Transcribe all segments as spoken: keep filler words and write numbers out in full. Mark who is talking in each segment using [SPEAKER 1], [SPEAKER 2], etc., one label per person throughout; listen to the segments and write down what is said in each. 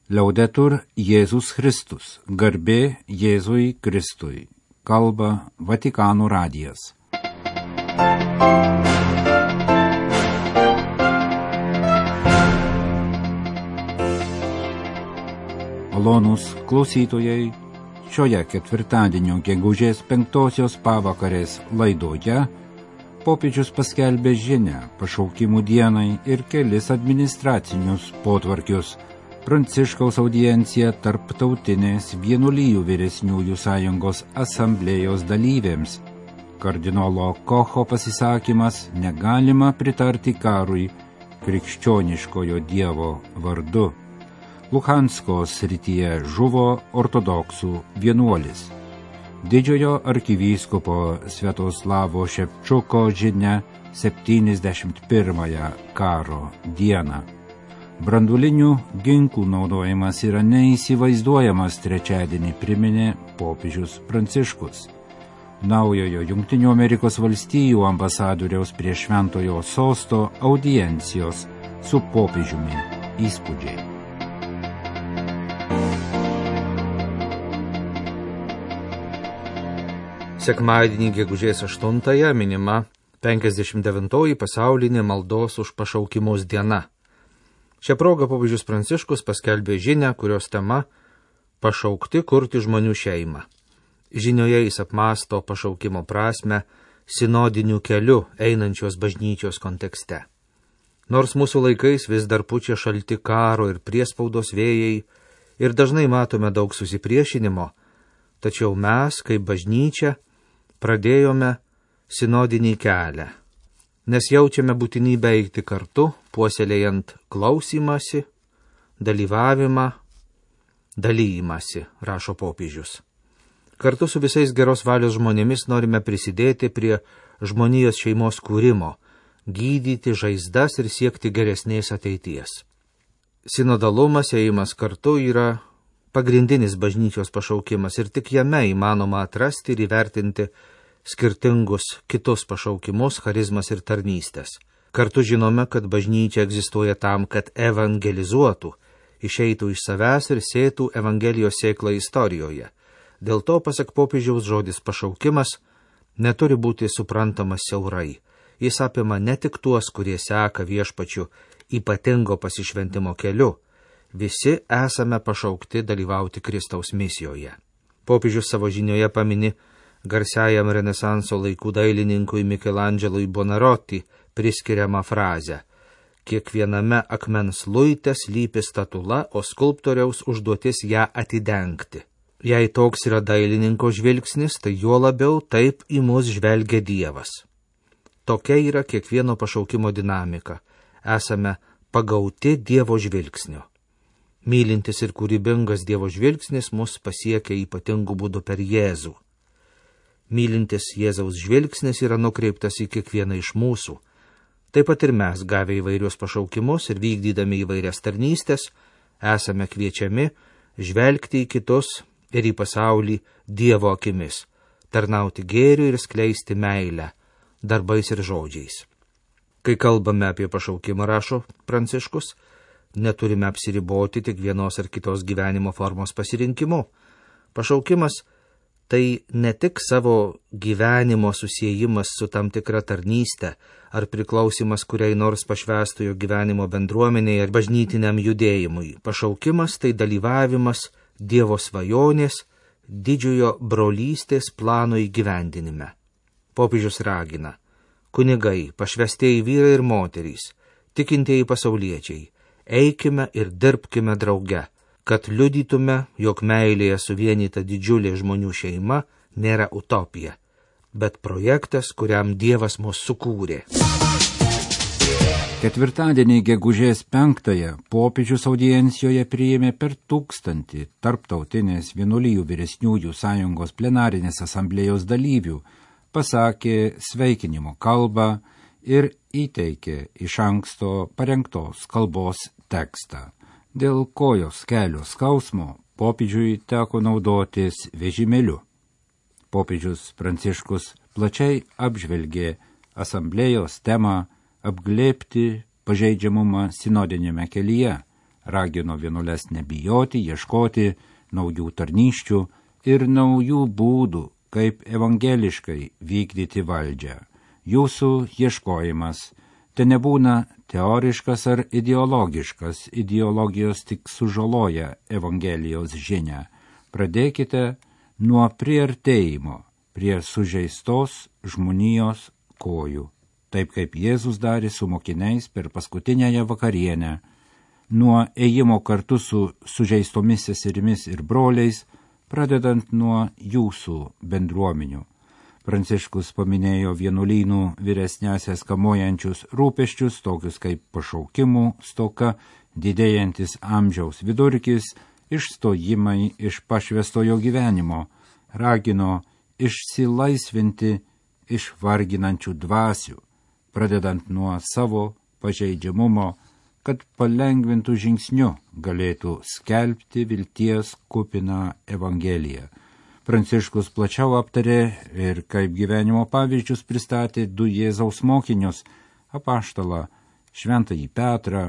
[SPEAKER 1] Liaudetur Jėzus Kristus, garbė Jėzui Kristui, kalba Vatikano radijas. Malonūs klausytojai, šioje ketvirtadienio gegužės penktosios pavakarės laidoje popiežius paskelbė žinią pašaukimų dienai ir kelis administracinius potvarkius. Pranciškaus audiencija tarptautinės vienuolijų vyresniųjų sąjungos asamblėjos dalyvėms. Kardinolo Kocho pasisakymas negalima pritarti karui krikščioniškojo Dievo vardu. Luhansko srityje žuvo ortodoksų vienuolis. Didžiojo arkivyskupo Sviatoslavo Ševčuko žinia septyniasdešimt pirmąją karo dieną. Branduolinių ginklų naudojimas yra neįsivaizduojamas, trečiadienį priminė popiežius Pranciškus. Naujojo Jungtinių Amerikos valstijų ambasadoriaus prie Šventojo sosto audiencijos su popiežiumi įspūdžiai.
[SPEAKER 2] Sekmadienį gegužės aštuntąją minima penkiasdešimt devintoji pasaulinė maldos už pašaukimus diena. Šią progą popiežius Pranciškus paskelbė žinią, kurios tema – pašaukti kurti žmonių šeimą. Žinioje jis apmąsto pašaukimo prasmę sinodiniu keliu einančios bažnyčios kontekste. Nors mūsų laikais vis dar pučia šalti karo ir priespaudos vėjai ir dažnai matome daug susipriešinimo, tačiau mes, kaip bažnyčia, pradėjome sinodinį kelią, nes jaučiame būtinybę eiti kartu, puoselėjant klausymąsi, dalyvavimą, dalymąsi, rašo popiežius. Kartu su visais geros valios žmonėmis norime prisidėti prie žmonijos šeimos kūrimo, gydyti žaizdas ir siekti geresnės ateities. Sinodalumas, ėjimas kartu yra pagrindinis bažnyčios pašaukimas ir tik jame įmanoma atrasti ir įvertinti skirtingus kitus pašaukimus, charizmas ir tarnystės. Kartu žinome, kad bažnyčia egzistuoja tam, kad evangelizuotų, išeitų iš savęs ir sėtų evangelijos sėklą istorijoje. Dėl to, pasak popiežiaus, žodis pašaukimas neturi būti suprantamas siaurai. Jis apima ne tik tuos, kurie seka viešpačiu ypatingo pasišventimo keliu. Visi esame pašaukti dalyvauti Kristaus misijoje. Popiežius savo žinioje pamini garsiajam Renesanso laikų dailininkui Mikelandželui Bonaroti priskiriamą frazę: kiekviename akmens luite slypi statula, o skulptoriaus užduotis ją atidengti. Jei toks yra dailininko žvilgsnis, tai juo labiau taip į mus žvelgia Dievas. Tokia yra kiekvieno pašaukimo dinamika. Esame pagauti Dievo žvilgsnio. Mylintis ir kūrybingas Dievo žvilgsnis mus pasiekia ypatingų būdų per Jėzų. Mylintis Jėzaus žvilgsnis yra nukreiptas į kiekvieną iš mūsų. Taip pat ir mes, gavę įvairius pašaukimus ir vykdydami įvairias tarnystės, esame kviečiami žvelgti į kitus ir į pasaulį Dievo akimis, tarnauti gėriu ir skleisti meilę, darbais ir žodžiais. Kai kalbame apie pašaukimą, rašo Pranciškus, neturime apsiriboti tik vienos ar kitos gyvenimo formos pasirinkimu. Pašaukimas tai ne tik savo gyvenimo susiejimas su tam tikra tarnyste ar priklausimas kuriai nors pašvęstojo gyvenimo bendruomeniai ar bažnytiniam judėjimui. Pašaukimas tai dalyvavimas Dievo svajonės, didžiojo brolystės plano įgyvendinime. Popiežius ragina: kunigai, pašvęstieji vyrai ir moterys, tikintieji pasauliečiai, eikime ir dirbkime drauge, kad liudytume, jog meilėje suvienyta didžiulė žmonių šeima nėra utopija, bet projektas, kuriam Dievas mus sukūrė.
[SPEAKER 1] Ketvirtadienį gegužės penktąją popiežius audiencijoje priėmė per tūkstantį tarptautinės vienuolijų vyresniųjų sąjungos plenarinės asamblėjos dalyvių, pasakė sveikinimo kalbą ir įteikė iš anksto parengtos kalbos tekstą. Dėl kojos kelio skausmo popiežiui teko naudotis vežimėliu. Popiežius Pranciškus plačiai apžvelgė asamblėjos temą apglėbti pažeidžiamumą sinodinėme kelyje, ragino vienuoles nebijoti, ieškoti naujų tarnyščių ir naujų būdų, kaip evangeliškai vykdyti valdžią. Jūsų ieškojimas te nebūna teoriškas ar ideologiškas, ideologijos tik sužaloja Evangelijos žinią. Pradėkite nuo priartėjimo prie sužeistos žmonijos kojų, taip kaip Jėzus darė su mokiniais per paskutinėją vakarienę, nuo ėjimo kartu su sužeistomis seserimis ir broliais, pradedant nuo jūsų bendruomenių. Pranciškus paminėjo vienuolynų vyresniasias kamuojančius rūpesčius, tokius kaip pašaukimų stoka, didėjantis amžiaus vidurkis, išstojimai iš pašvestojo gyvenimo, ragino išsilaisvinti iš varginančių dvasių, pradedant nuo savo pažeidžiamumo, kad palengvintų žingsniu galėtų skelbti vilties kupiną Evangeliją. Pranciškus plačiau aptarė ir kaip gyvenimo pavyzdžius pristatė du Jėzaus mokinius – apaštalą Šventąjį Petrą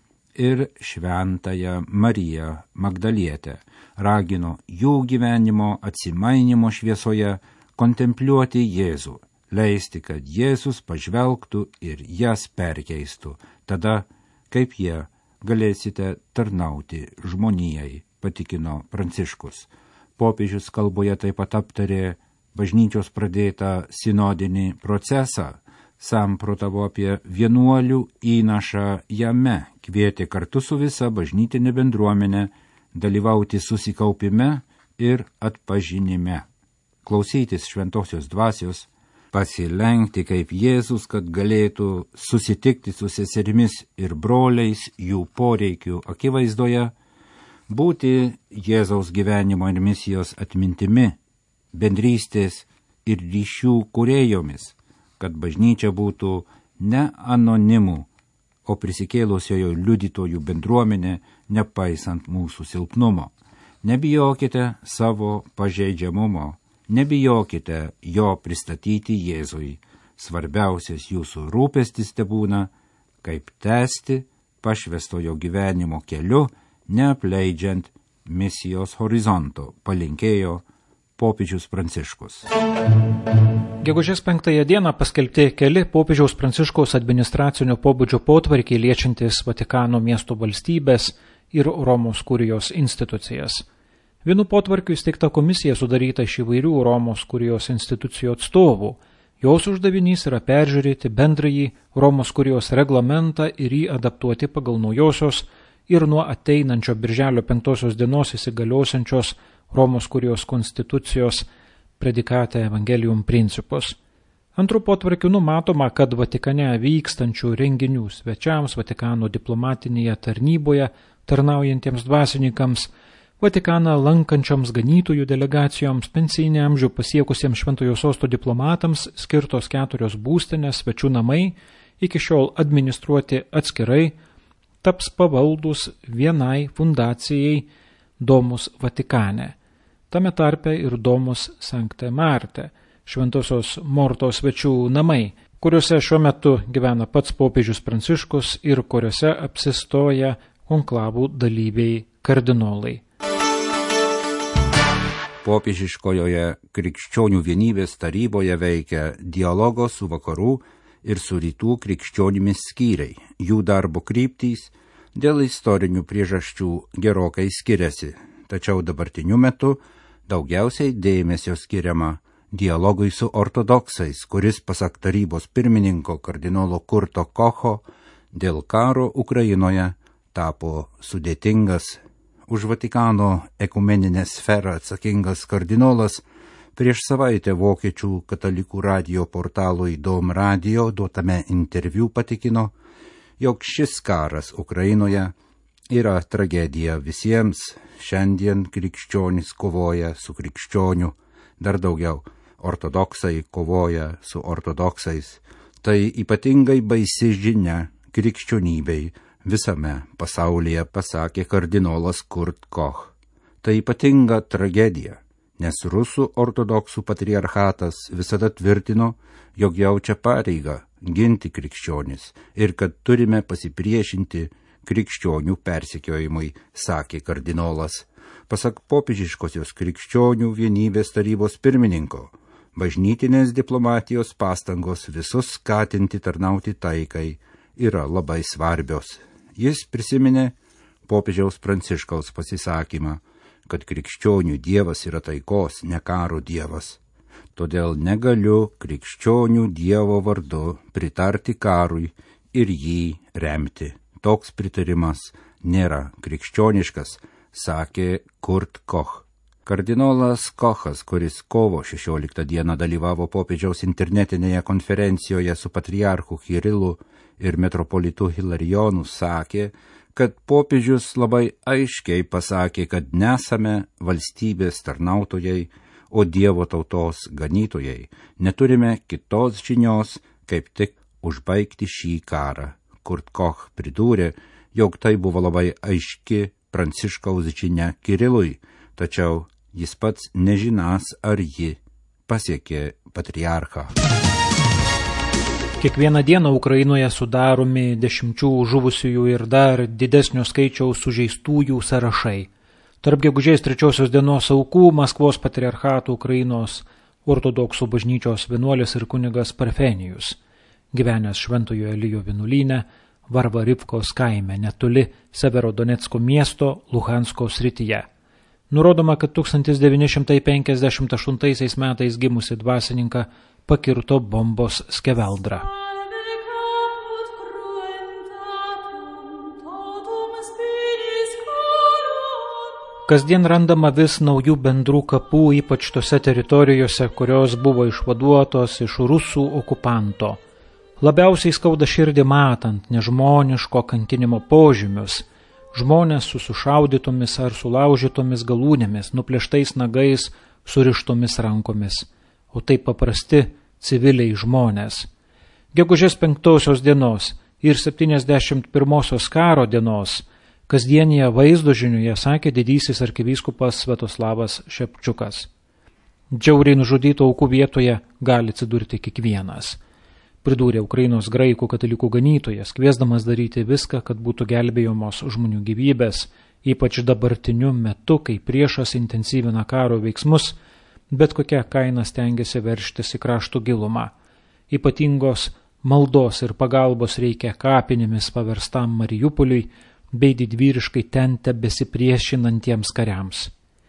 [SPEAKER 1] ir Šventąją Mariją Magdalietę. Ragino jų gyvenimo atsimainimo šviesoje kontempliuoti Jėzų, leisti, kad Jėzus pažvelgtų ir jas perkeistų. Tada, kaip jie, galėsite tarnauti žmonijai, patikino Pranciškus. Popiežius kalboje taip pat aptarė bažnyčios pradėtą sinodinį procesą, samprotavo apie vienuolių įnašą jame, kvietė kartu su visa bažnytinė bendruomenė dalyvauti susikaupime ir atpažinime, klausytis šventosios dvasios, pasilenkti kaip Jėzus, kad galėtų susitikti su seserimis ir broliais jų poreikių akivaizdoje, būti Jėzaus gyvenimo ir misijos atmintimi, bendrystės ir ryšių kūrėjomis, kad bažnyčia būtų ne anonimų, o prisikėlusiojo liudytojų bendruomenė, nepaisant mūsų silpnumo. Nebijokite savo pažeidžiamumo, nebijokite jo pristatyti Jėzui. Svarbiausias jūsų rūpestis tebūna, kaip tęsti pašvestojo gyvenimo keliu, neapleidžiant misijos horizonto, palinkėjo popiežius Pranciškus.
[SPEAKER 3] Gegužės penktąją dieną paskelbti keli popiežiaus Pranciškaus administracinio pobūdžio potvarkiai liečiantis Vatikano miesto valstybės ir Romos kurijos institucijas. Vienu potvarkiu įsteigta komisija sudaryta iš įvairių Romos kurijos institucijų atstovų. Jos uždavinys yra peržiūrėti bendrąjį Romos kurijos reglamentą ir jį adaptuoti pagal naujosios ir nuo ateinančio birželio penktosios dienos įsigaliosiančios Romos kurijos konstitucijos predikate Evangelium principus. Antru potvarkiu numatoma, kad Vatikane vykstančių renginių svečiams, Vatikano diplomatinėje tarnyboje tarnaujantiems dvasininkams, Vatikaną lankančioms ganytojų delegacijoms, pensijinį amžių pasiekusiems Šventojo sosto diplomatams skirtos keturios būstinės svečių namai, iki šiol administruoti atskirai, taps pavaldus vienai fundacijai Domus Vatikane, tame tarpe ir Domus Sanctae Marthae, Šventosios Mortos svečių namai, kuriuose šiuo metu gyvena pats popiežius Pranciškus ir kuriuose apsistoja konklavų dalyviai kardinolai.
[SPEAKER 1] Popiežiškojoje krikščionių vienybės taryboje veikia dialogo su vakarų ir su rytų krikščionimis skyriai. Jų darbo kryptys dėl istorinių priežasčių gerokai skiriasi, tačiau dabartiniu metu daugiausiai dėmesio skiriama dialogui su ortodoksais, kuris pasak tarybos pirmininko kardinolo Kurto Kocho dėl karo Ukrainoje tapo sudėtingas. Už Vatikano ekumeninę sferą atsakingas kardinolas prieš savaitę vokiečių katalikų radijo portalui Dom Radio duotame interviu patikino, jog šis karas Ukrainoje yra tragedija visiems. Šiandien krikščionys kovoja su krikščioniu, dar daugiau ortodoksai kovoja su ortodoksais. Tai ypatingai baisi žinia krikščionybei visame pasaulyje, pasakė kardinolas Kurt Koch. Tai ypatinga tragedija, nes rusų ortodoksų patriarchatas visada tvirtino, jog jaučia pareigą ginti krikščionis ir kad turime pasipriešinti krikščionių persekiojimui, sakė kardinolas. Pasak popiežiškosios krikščionių vienybės tarybos pirmininko, bažnytinės diplomatijos pastangos visus skatinti tarnauti taikai yra labai svarbios. Jis prisiminė popiežiaus Pranciškaus pasisakymą, kad krikščionių dievas yra taikos, ne karo dievas. Todėl negaliu krikščionių dievo vardu pritarti karui ir jį remti. Toks pritarimas nėra krikščioniškas, sakė Kurt Koch. Kardinolas Kochas, kuris kovo šešioliktą dieną dalyvavo popiežiaus internetinėje konferencijoje su patriarchu Kirilu ir metropolitu Hilarijonu, sakė, kad popiežius labai aiškiai pasakė, kad nesame valstybės tarnautojai, o Dievo tautos ganytojai. Neturime kitos žinios, kaip tik užbaigti šį karą. Kurt Koch pridūrė, jog tai buvo labai aiški Pranciškaus žinia Kirilui, tačiau jis pats nežinas, ar ji pasiekė patriarchą.
[SPEAKER 3] Kiekvieną dieną Ukrainoje sudaromi dešimčių žuvusiųjų ir dar didesnio skaičiaus sužeistųjų sąrašai. Tarp gegužės trečiosios dienos aukų Maskvos patriarchato Ukrainos ortodoksų bažnyčios vienuolis ir kunigas Parfenijus, gyvenęs Šventojo Elijo vienuolyne Varvarivkos kaime netoli Severodonecko miesto Luhansko srityje. Nurodoma, kad tūkstantis devyni šimtai penkiasdešimt aštuntaisiais metais gimusi dvasininką pakirto bombos skeveldra. Kasdien randama vis naujų bendrų kapų, ypač tose teritorijose, kurios buvo išvaduotos iš rusų okupanto. Labiausiai skauda širdį matant nežmoniško kankinimo požymius, žmonės su sušaudytomis ar sulaužytomis galūnėmis, nuplėštais nagais, surištomis rankomis, o taip paprasti civiliai žmonės. Gegužės penktosios dienos ir septyniasdešimt pirmosios karo dienos kasdienėje vaizdo žinioje sakė didysis arkivyskupas Sviatoslavas Šepčiukas. Džiauriai nužudytų aukų vietoje gali atsidurti kiekvienas, pridūrė Ukrainos graikų katalikų ganytojas, kviesdamas daryti viską, kad būtų gelbėjamos žmonių gyvybės, ypač dabartiniu metu, kai priešas intensyvina karo veiksmus, bet kokia kaina stengiasi verštis į kraštų gilumą. Ypatingos maldos ir pagalbos reikia kapinėmis paverstam Mariupoliui bei didvyriškai ten tebesipriešinantiems kariams.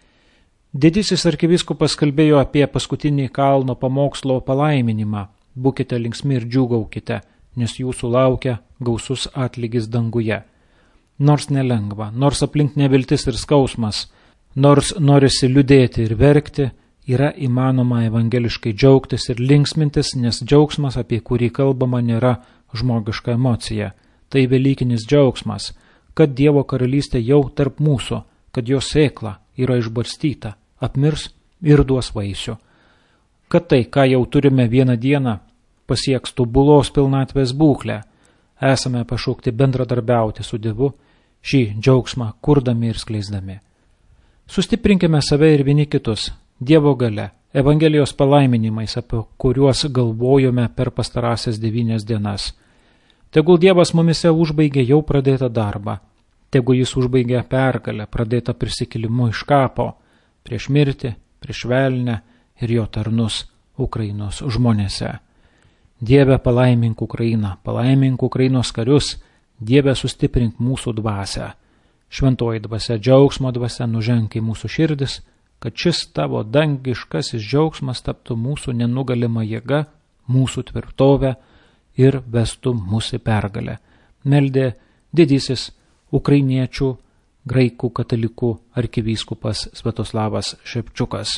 [SPEAKER 3] Didysis arkivyskupas kalbėjo apie paskutinį kalno pamokslo palaiminimą. Būkite linksmi ir džiūgaukite, nes jūsų laukia gausus atlygis danguje. Nors nelengva, nors aplink neviltis ir skausmas, nors norisi liūdėti ir verkti, yra įmanoma evangeliškai džiaugtis ir linksmintis, nes džiaugsmas, apie kurį kalbama, nėra žmogiška emocija. Tai velykinis džiaugsmas, kad Dievo karalystė jau tarp mūsų, kad jos sėkla yra išbarstyta, apmirs ir duos vaisių. Kad tai, ką jau turime vieną dieną, pasieks tobulos pilnatvės būklę, esame pašaukti bendradarbiauti su Dievu, šį džiaugsmą kurdami ir skleisdami. Sustiprinkime save ir vieni kitus, Dievo galia, Evangelijos palaiminimais, apie kuriuos galvojome per pastarąsias devynias dienas. Tegul Dievas mumise užbaigė jau pradėtą darbą, tegul jis užbaigė pergalę, pradėtą prisikėlimu iš kapo, prieš mirtį, prieš velnę ir jo tarnus Ukrainos žmonėse. Dieve, palaimink Ukrainą, palaimink Ukrainos karius, Dieve, sustiprink mūsų dvasią. Šventoji dvasia, džiaugsmo dvasia, nuženk į mūsų širdis, kad šis tavo dangiškasis džiaugsmas taptų mūsų nenugalima jėga, mūsų tvirtovė ir vestų mūsų pergalę. Meldė didysis ukrainiečių graikų katalikų arkivyskupas Sviatoslavas Šepčiukas.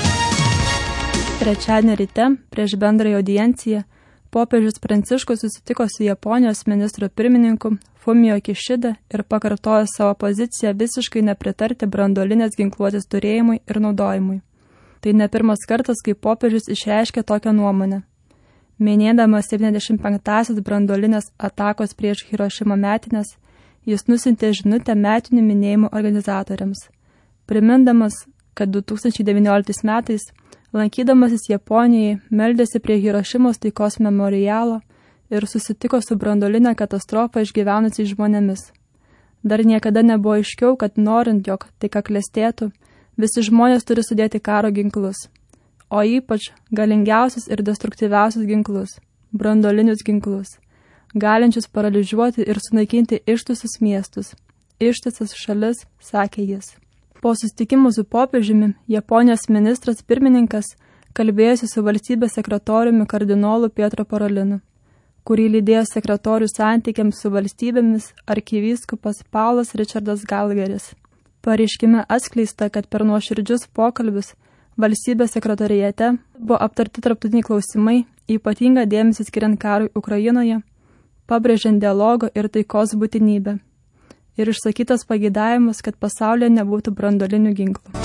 [SPEAKER 4] Trečiadienį ryte prieš bendrąją audienciją popiežius Pranciškus susitiko su Japonijos ministru pirmininku Fumio Kishida ir pakartojo savo poziciją visiškai nepritarti branduolinės ginkluotės turėjimui ir naudojimui. Tai ne pirmas kartas, kai popiežius išreiškė tokią nuomonę. Minėdamas septyniasdešimt penktąsias branduolinės atakos prieš Hirošimą metinės, jis nusintė žinutę metinių minėjimų organizatoriams, primindamas, kad du tūkstančiai devynioliktais metais, lankydamasis Japonijai, meldėsi prie Hirošimos taikos memorialo ir susitiko su branduolinę katastrofą išgyvenusiais žmonėmis. Dar niekada nebuvo aiškiau, kad norint, jog taika klestėtų, visi žmonės turi sudėti karo ginklus, o ypač galingiausius ir destruktyviausius ginklus – branduolinius ginklus, galinčius paralyžiuoti ir sunaikinti ištisus miestus, ištisas šalis, sakė jis. Po susitikimų su popiežiumi, Japonijos ministras pirmininkas kalbėjosi su valstybės sekretoriumi kardinolu Pietro Parolinu, kurį lydėjo sekretorių santykiams su valstybėmis arkivyskupas Paulas Richardas Galgeris. Pareiškime atskleista, kad per nuoširdžius pokalbius valstybės sekretorijate buvo aptarti tarptautiniai klausimai, ypatingą dėmesį skiriant karui Ukrainoje, pabrėžiant dialogo ir taikos būtinybę, ir išsakytas pageidavimas, kad pasaulyje nebūtų branduolinių ginklų.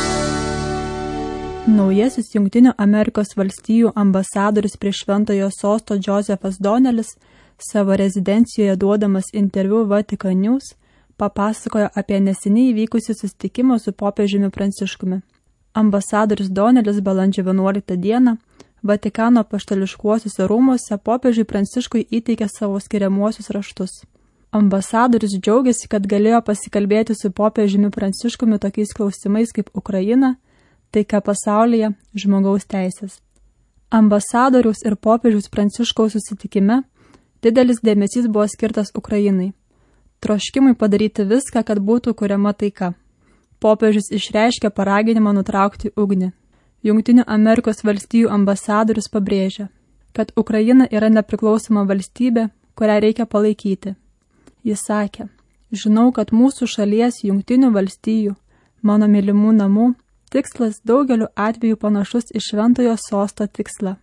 [SPEAKER 4] Naujasis Jungtinių Amerikos valstijų ambasadorius prie Šventojo sosto Josefas Donelis savo rezidencijoje duodamas interviu Vatican News papasakojo apie neseniai įvykusį susitikimą su popiežiumi Pranciškumi. Ambasadorius Donelis balandžio vienuoliktą dieną Vatikano apaštališkuosiuose rūmuose popiežiui Pranciškui įteikė savo skiriamuosius raštus. Ambasadorius džiaugiasi, kad galėjo pasikalbėti su popiežiumi Pranciškumi tokiais klausimais kaip Ukraina, taika pasaulyje, žmogaus teisės. Ambasadoriaus ir popiežiaus Pranciškaus susitikime didelis dėmesys buvo skirtas Ukrainai, troškimui padaryti viską, kad būtų kuriama taika. Popiežius išreiškė paraginimą nutraukti ugnį. Jungtinių Amerikos valstijų ambasadorius pabrėžia, kad Ukraina yra nepriklausoma valstybė, kurią reikia palaikyti. Jis sakė, žinau, kad mūsų šalies Jungtinių valstijų, mano mylimų namų, tikslas daugeliu atveju panašus į Šventojo sosto tikslą.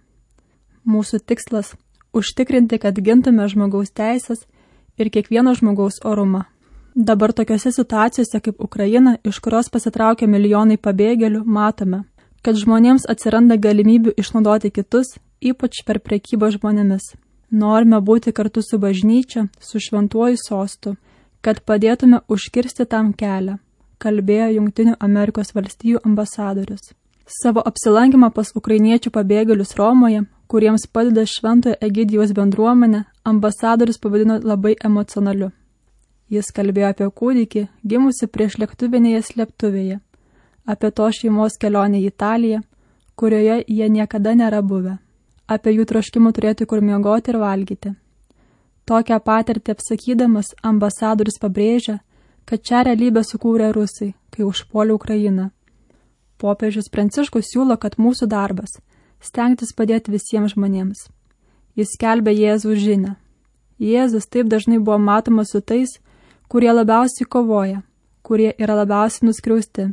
[SPEAKER 4] Mūsų tikslas – užtikrinti, kad gintume žmogaus teisės ir kiekvieno žmogaus orumą. Dabar tokiose situacijose kaip Ukraina, iš kurios pasitraukia milijonai pabėgėlių, matome, kad žmonėms atsiranda galimybių išnaudoti kitus, ypač per prekybą žmonėmis. Norime būti kartu su bažnyčia, su Šventuoju sostu, kad padėtume užkirsti tam kelią, kalbėjo Jungtinių Amerikos valstijų ambasadorius. Savo apsilankymą pas ukrainiečių pabėgėlius Romoje, kuriems padeda Šventojo Egidijaus bendruomenė, ambasadorius pavadino labai emocionaliu. Jis kalbėjo apie kūdikį, gimusi prieš lėktuvinėje slėptuvėje, apie to šeimos kelionę į Italiją, kurioje jie niekada nėra buvę, apie jų troškimą turėti kur miegoti ir valgyti. Tokią patirtį apsakydamas ambasadorius pabrėžia, kad šią realybę sukūrė rusai, kai užpuolė Ukrainą. Popiežius Pranciškus siūlo, kad mūsų darbas – stengtis padėti visiems žmonėms. Jis skelbė Jėzaus žinią. Jėzus taip dažnai buvo matomas su tais, kurie labiausiai kovoja, kurie yra labiausiai nuskriausti.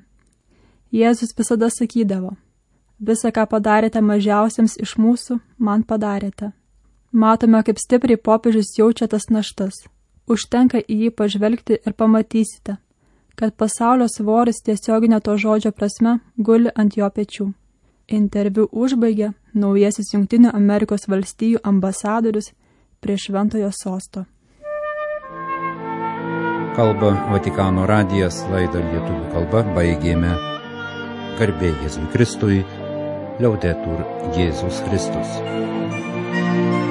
[SPEAKER 4] Jėzus visada sakydavo, visą, ką padarėte mažiausiams iš mūsų, man padarėte. Matome, kaip stipriai popiežius jaučia tas naštas. Užtenka į jį pažvelgti ir pamatysite, kad pasaulio svoris tiesioginė to žodžio prasme guli ant jo pečių. Interviu užbaigė naujasis Jungtinių Amerikos valstijų ambasadorius prie Šventojo sosto.
[SPEAKER 1] Kalba Vatikano radijas, laidą lietuvių kalba baigėme. Garbė Jėzui Kristui, Liaudetur Jėzus Kristus.